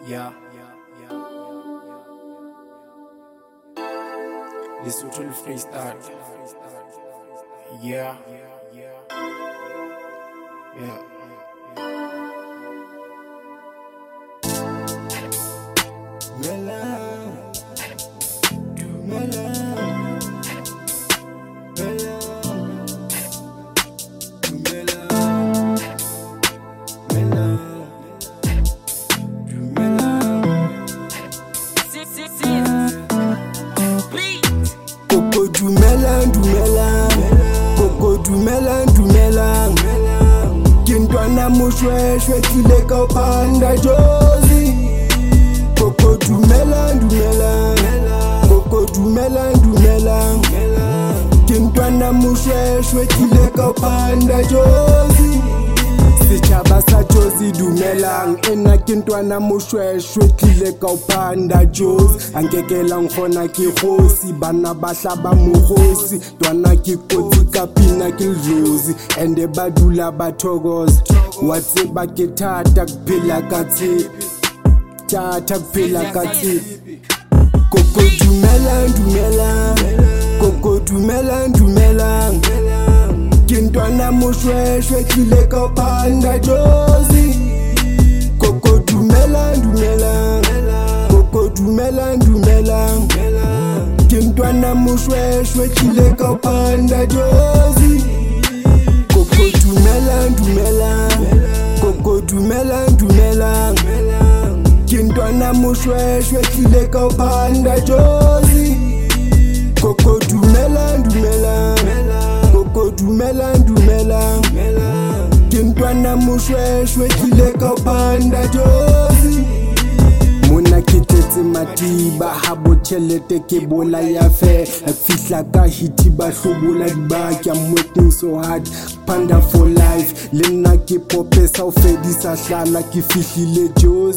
Yeah. Lesotho le freestyle. Yeah. Coco dumelang Kintwana mushweshwe kile kaupanda jozi Coco dumelang Coco dumelang Kintwana mushweshwe kile kaupanda jozi Sichaba sa jozi dumelang Ena kintwana mushweshwe kile kaupanda jozi Angekela ngfona ki khosi Bana bahlaba muhosi Twana ki kotsi kapina kiljozi Ende badula bathokoza Watsi bakitata kuphila kathi Tata kuphila kathi Coco dumelang Coco dumelang Kintwana mushweshwe kile kaupanda jozi Coco dumelang Coco dumelang Kintwana mushweshwe kile kaupanda jozi Coco dumelang Coco dumelang Kintwana mushweshwe kile kaupanda jozi Coco dumelang Coco dumelang Kintwana mushweshwe kile kaupanda jozi Mona kitetse matiba habo tšhelete ke bola ya fe Fihla ka hiti ba hlobola dibaki I'm working so hard Panda for life Le nna ke popesa o fedisa hlala Ke fihlile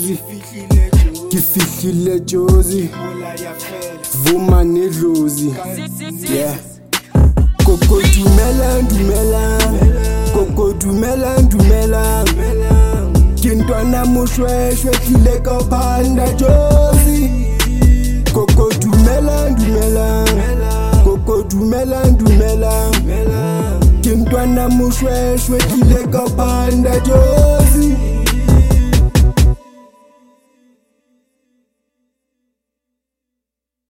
jozi Vuma ne dlozi Yeah Coco dumelang Coco dumelang Kintwana mushweshwe kile kaupanda jozi Coco dumelang Coco dumelang Kintwana mushweshwe kile kaupanda jozi